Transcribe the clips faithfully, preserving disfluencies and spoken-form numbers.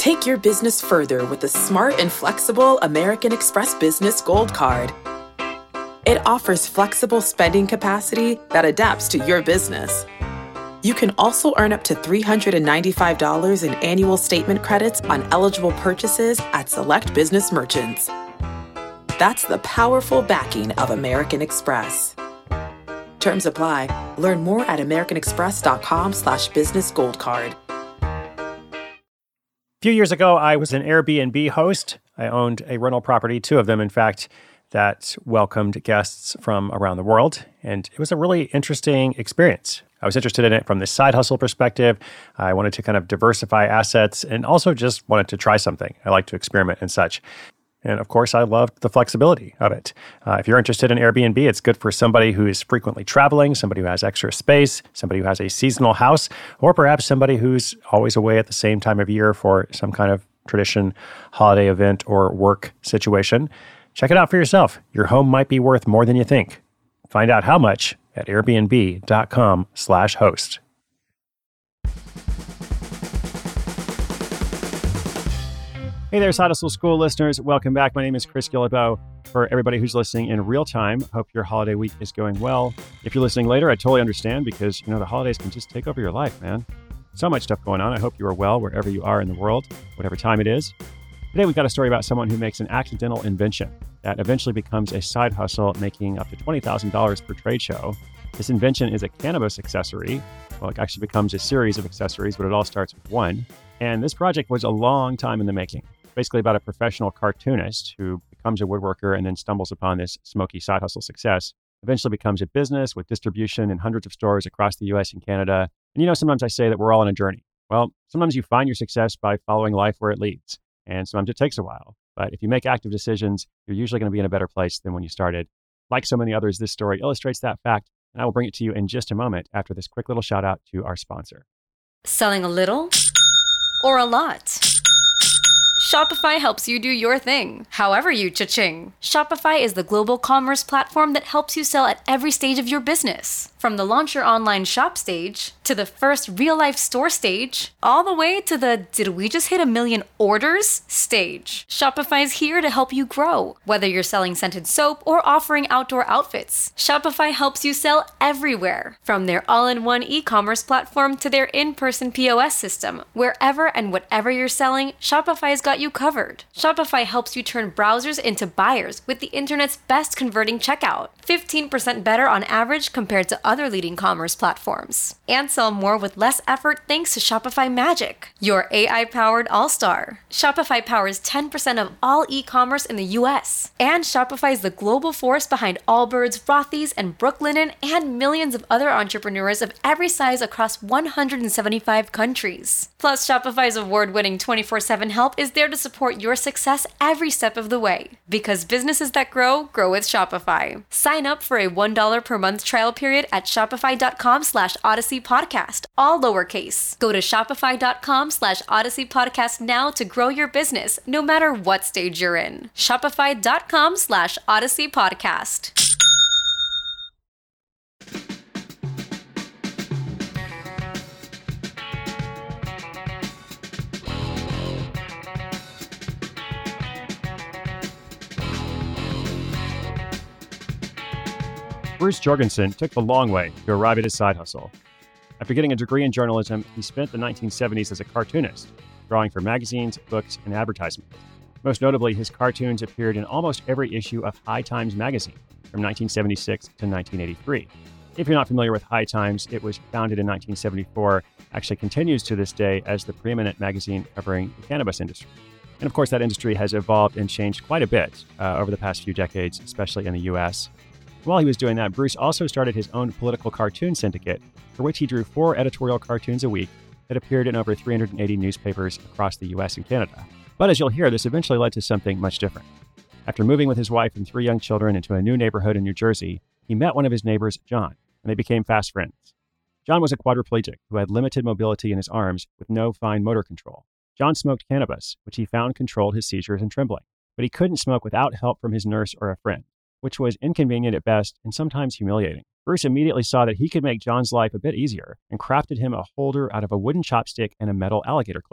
Take your business further with the smart and flexible American Express Business Gold Card. It offers flexible spending capacity that adapts to your business. You can also earn up to three hundred ninety-five dollars in annual statement credits on eligible purchases at select business merchants. That's the powerful backing of American Express. Terms apply. Learn more at americanexpress.com slash business gold card. A few years ago, I was an Airbnb host. I owned a rental property, two of them, in fact, that welcomed guests from around the world. And it was a really interesting experience. I was interested in it from the side hustle perspective. I wanted to kind of diversify assets and also just wanted to try something. I like to experiment and such. And of course, I loved the flexibility of it. Uh, if you're interested in Airbnb, it's good for somebody who is frequently traveling, somebody who has extra space, somebody who has a seasonal house, or perhaps somebody who's always away at the same time of year for some kind of tradition, holiday event, or work situation. Check it out for yourself. Your home might be worth more than you think. Find out how much at airbnb.com slash host. Hey there, Side Hustle School listeners. Welcome back. My name is Chris Guillebeau. For everybody who's listening in real time, hope your holiday week is going well. If you're listening later, I totally understand because, you know, the holidays can just take over your life, man. So much stuff going on. I hope you are well wherever you are in the world, whatever time it is. Today, we've got a story about someone who makes an accidental invention that eventually becomes a side hustle, making up to twenty thousand dollars per trade show. This invention is a cannabis accessory. Well, it actually becomes a series of accessories, but it all starts with one. And this project was a long time in the making. Basically about a professional cartoonist who becomes a woodworker and then stumbles upon this smoky side hustle success, eventually becomes a business with distribution in hundreds of stores across the U S and Canada. And you know, sometimes I say that we're all on a journey. Well, sometimes you find your success by following life where it leads. And sometimes it takes a while. But if you make active decisions, you're usually going to be in a better place than when you started. Like so many others, this story illustrates that fact. And I will bring it to you in just a moment after this quick little shout out to our sponsor. Selling a little or a lot? Shopify helps you do your thing, however you cha-ching. Shopify is the global commerce platform that helps you sell at every stage of your business. From the launch your online shop stage, to the first real-life store stage, all the way to the did we just hit a million orders stage. Shopify's here to help you grow. Whether you're selling scented soap or offering outdoor outfits, Shopify helps you sell everywhere. From their all-in-one e-commerce platform to their in-person P O S system, wherever and whatever you're selling, Shopify's got you covered. Shopify helps you turn browsers into buyers with the internet's best converting checkout, fifteen percent better on average compared to other leading commerce platforms. And sell more with less effort thanks to Shopify Magic, your A I-powered all-star. Shopify powers ten percent of all e-commerce in the U S. And Shopify is the global force behind Allbirds, Rothy's, and Brooklinen, and millions of other entrepreneurs of every size across one hundred seventy-five countries. Plus, Shopify's award-winning twenty-four seven help is there to support your success every step of the way. Because businesses that grow, grow with Shopify. Sign up for a one dollar per month trial period at shopify.com slash Odyssey Podcast, all lowercase. Go to shopify.com slash Odyssey Podcast now to grow your business, no matter what stage you're in. Shopify.com slash Odyssey Podcast. Bruce Jorgensen took the long way to arrive at his side hustle. After getting a degree in journalism, he spent the nineteen seventies as a cartoonist, drawing for magazines, books, and advertisements. Most notably, his cartoons appeared in almost every issue of High Times magazine from nineteen seventy-six to nineteen eighty-three. If you're not familiar with High Times, it was founded in nineteen seventy-four, actually continues to this day as the preeminent magazine covering the cannabis industry. And of course, that industry has evolved and changed quite a bit uh, over the past few decades, especially in the U S. While he was doing that, Bruce also started his own political cartoon syndicate, for which he drew four editorial cartoons a week that appeared in over three hundred eighty newspapers across the U S and Canada. But as you'll hear, this eventually led to something much different. After moving with his wife and three young children into a new neighborhood in New Jersey, he met one of his neighbors, John, and they became fast friends. John was a quadriplegic who had limited mobility in his arms with no fine motor control. John smoked cannabis, which he found controlled his seizures and trembling, but he couldn't smoke without help from his nurse or a friend, which was inconvenient at best and sometimes humiliating. Bruce immediately saw that he could make John's life a bit easier and crafted him a holder out of a wooden chopstick and a metal alligator clip.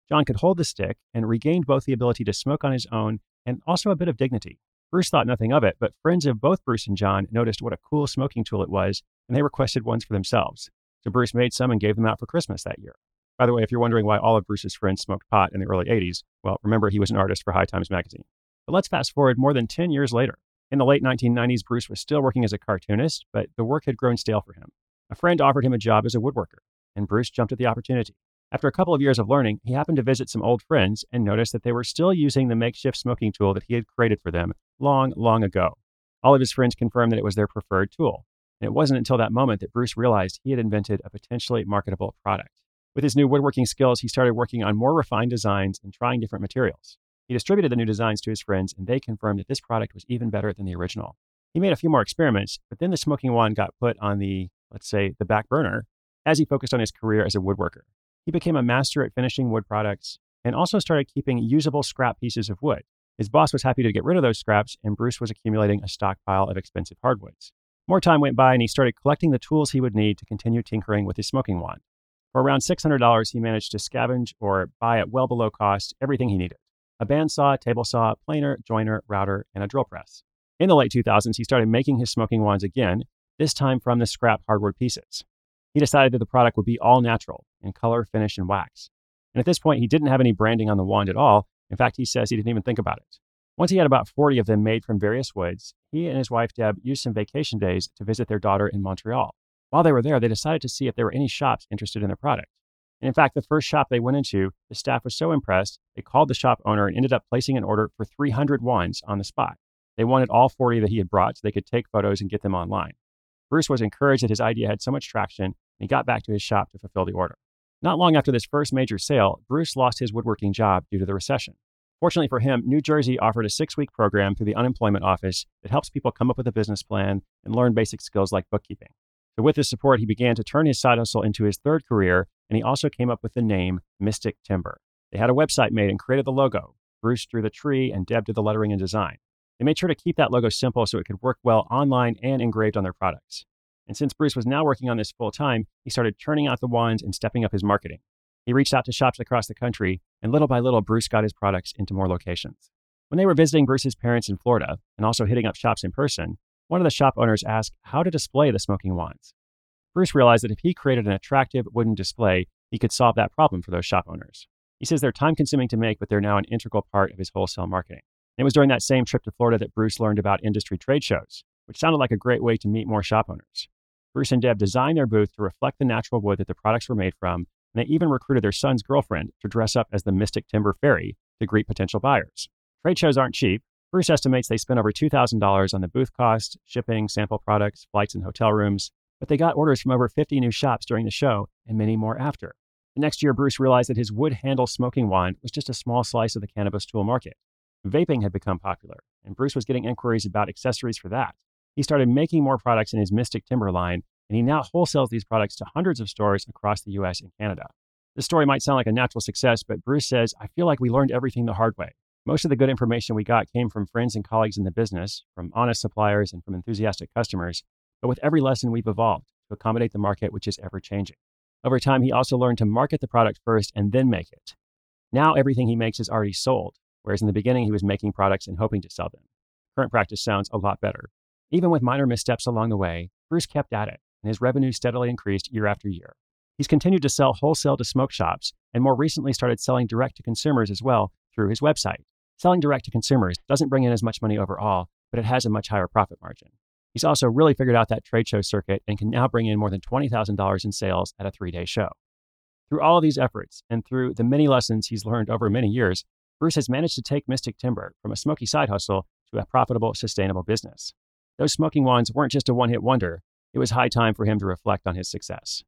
John could hold the stick and regained both the ability to smoke on his own and also a bit of dignity. Bruce thought nothing of it, but friends of both Bruce and John noticed what a cool smoking tool it was, and they requested ones for themselves. So Bruce made some and gave them out for Christmas that year. By the way, if you're wondering why all of Bruce's friends smoked pot in the early eighties, well, remember he was an artist for High Times magazine. But let's fast forward more than ten years later. In the late nineteen nineties, Bruce was still working as a cartoonist, but the work had grown stale for him. A friend offered him a job as a woodworker, and Bruce jumped at the opportunity. After a couple of years of learning, he happened to visit some old friends and noticed that they were still using the makeshift smoking tool that he had created for them long, long ago. All of his friends confirmed that it was their preferred tool. And it wasn't until that moment that Bruce realized he had invented a potentially marketable product. With his new woodworking skills, he started working on more refined designs and trying different materials. He distributed the new designs to his friends, and they confirmed that this product was even better than the original. He made a few more experiments, but then the smoking wand got put on the, let's say, the back burner as he focused on his career as a woodworker. He became a master at finishing wood products and also started keeping usable scrap pieces of wood. His boss was happy to get rid of those scraps, and Bruce was accumulating a stockpile of expensive hardwoods. More time went by, and he started collecting the tools he would need to continue tinkering with his smoking wand. For around six hundred dollars, he managed to scavenge or buy at well below cost everything he needed: a bandsaw, table saw, planer, joiner, router, and a drill press. In the late two thousands, he started making his smoking wands again, this time from the scrap hardwood pieces. He decided that the product would be all natural in color, finish, and wax. And at this point, he didn't have any branding on the wand at all. In fact, he says he didn't even think about it. Once he had about forty of them made from various woods, he and his wife, Deb, used some vacation days to visit their daughter in Montreal. While they were there, they decided to see if there were any shops interested in their product. And in fact, the first shop they went into, the staff was so impressed, they called the shop owner and ended up placing an order for three hundred wands on the spot. They wanted all forty that he had brought so they could take photos and get them online. Bruce was encouraged that his idea had so much traction, and he got back to his shop to fulfill the order. Not long after this first major sale, Bruce lost his woodworking job due to the recession. Fortunately for him, New Jersey offered a six-week program through the unemployment office that helps people come up with a business plan and learn basic skills like bookkeeping. So with this support, he began to turn his side hustle into his third career, and he also came up with the name Mystic Timber. They had a website made and created the logo. Bruce drew the tree, and Deb did the lettering and design. They made sure to keep that logo simple so it could work well online and engraved on their products. And since Bruce was now working on this full-time, he started churning out the wands and stepping up his marketing. He reached out to shops across the country, and little by little, Bruce got his products into more locations. When they were visiting Bruce's parents in Florida and also hitting up shops in person, one of the shop owners asked how to display the smoking wands. Bruce realized that if he created an attractive wooden display, he could solve that problem for those shop owners. He says they're time-consuming to make, but they're now an integral part of his wholesale marketing. And it was during that same trip to Florida that Bruce learned about industry trade shows, which sounded like a great way to meet more shop owners. Bruce and Deb designed their booth to reflect the natural wood that the products were made from, and they even recruited their son's girlfriend to dress up as the Mystic Timber Fairy to greet potential buyers. Trade shows aren't cheap. Bruce estimates they spent over two thousand dollars on the booth cost, shipping, sample products, flights, and hotel rooms, but they got orders from over fifty new shops during the show and many more after. The next year, Bruce realized that his wood handle smoking wand was just a small slice of the cannabis tool market. Vaping had become popular, and Bruce was getting inquiries about accessories for that. He started making more products in his Mystic Timber line, and he now wholesales these products to hundreds of stores across the U S and Canada. This story might sound like a natural success, but Bruce says, "I feel like we learned everything the hard way. Most of the good information we got came from friends and colleagues in the business, from honest suppliers, and from enthusiastic customers. But with every lesson, we've evolved to accommodate the market, which is ever-changing." Over time, he also learned to market the product first and then make it. Now, everything he makes is already sold, whereas in the beginning, he was making products and hoping to sell them. Current practice sounds a lot better. Even with minor missteps along the way, Bruce kept at it, and his revenue steadily increased year after year. He's continued to sell wholesale to smoke shops, and more recently started selling direct to consumers as well through his website. Selling direct to consumers doesn't bring in as much money overall, but it has a much higher profit margin. He's also really figured out that trade show circuit and can now bring in more than twenty thousand dollars in sales at a three-day show. Through all of these efforts and through the many lessons he's learned over many years, Bruce has managed to take Mystic Timber from a smoky side hustle to a profitable, sustainable business. Those smoking wands weren't just a one-hit wonder. It was high time for him to reflect on his success.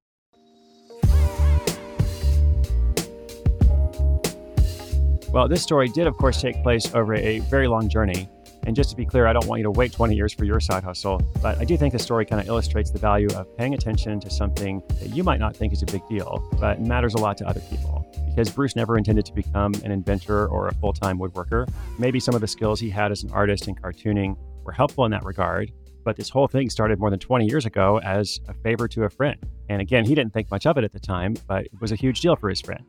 Well, this story did, of course, take place over a very long journey. And just to be clear, I don't want you to wait twenty years for your side hustle, but I do think the story kind of illustrates the value of paying attention to something that you might not think is a big deal, but matters a lot to other people. Because Bruce never intended to become an inventor or a full-time woodworker. Maybe some of the skills he had as an artist in cartooning were helpful in that regard, but this whole thing started more than twenty years ago as a favor to a friend. And again, he didn't think much of it at the time, but it was a huge deal for his friend.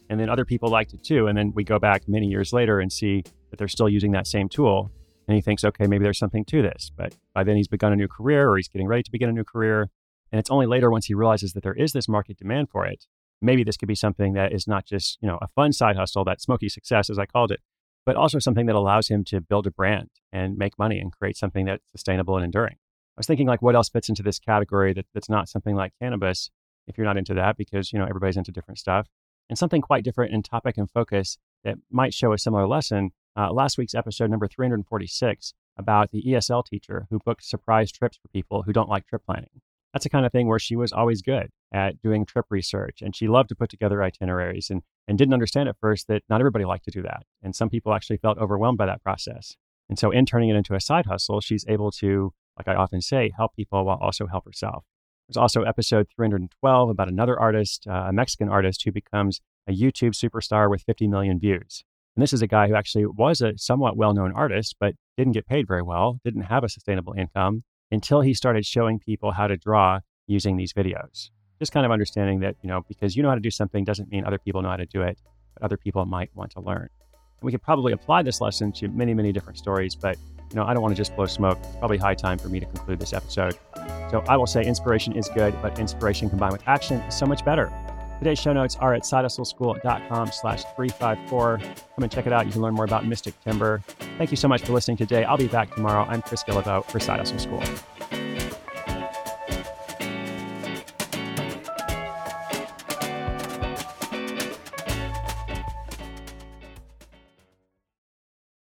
And then other people liked it too. And then we go back many years later and see that they're still using that same tool. And he thinks, okay, maybe there's something to this. But by then he's begun a new career, or he's getting ready to begin a new career. And it's only later, once he realizes that there is this market demand for it, maybe this could be something that is not just, you know, a fun side hustle, that smoky success, as I called it, but also something that allows him to build a brand and make money and create something that's sustainable and enduring. I was thinking, like, what else fits into this category that, that's not something like cannabis, if you're not into that, because, you know, everybody's into different stuff, and something quite different in topic and focus that might show a similar lesson. Uh, last week's episode number three hundred forty-six about the E S L teacher who booked surprise trips for people who don't like trip planning. That's the kind of thing where she was always good at doing trip research, and she loved to put together itineraries, and, and didn't understand at first that not everybody liked to do that. And some people actually felt overwhelmed by that process. And so in turning it into a side hustle, she's able to, like I often say, help people while also help herself. There's also episode three hundred twelve about another artist, uh, a Mexican artist who becomes a YouTube superstar with fifty million views. And this is a guy who actually was a somewhat well-known artist, but didn't get paid very well, didn't have a sustainable income until he started showing people how to draw using these videos. Just kind of understanding that, you know, because you know how to do something doesn't mean other people know how to do it, but other people might want to learn. And we could probably apply this lesson to many, many different stories, but, you know, I don't want to just blow smoke. It's probably high time for me to conclude this episode. So I will say inspiration is good, but inspiration combined with action is so much better. Today's show notes are at sidehustleschool.com slash 354. Come and check it out. You can learn more about Mystic Timber. Thank you so much for listening today. I'll be back tomorrow. I'm Chris Guillebeau for Side Hustle School.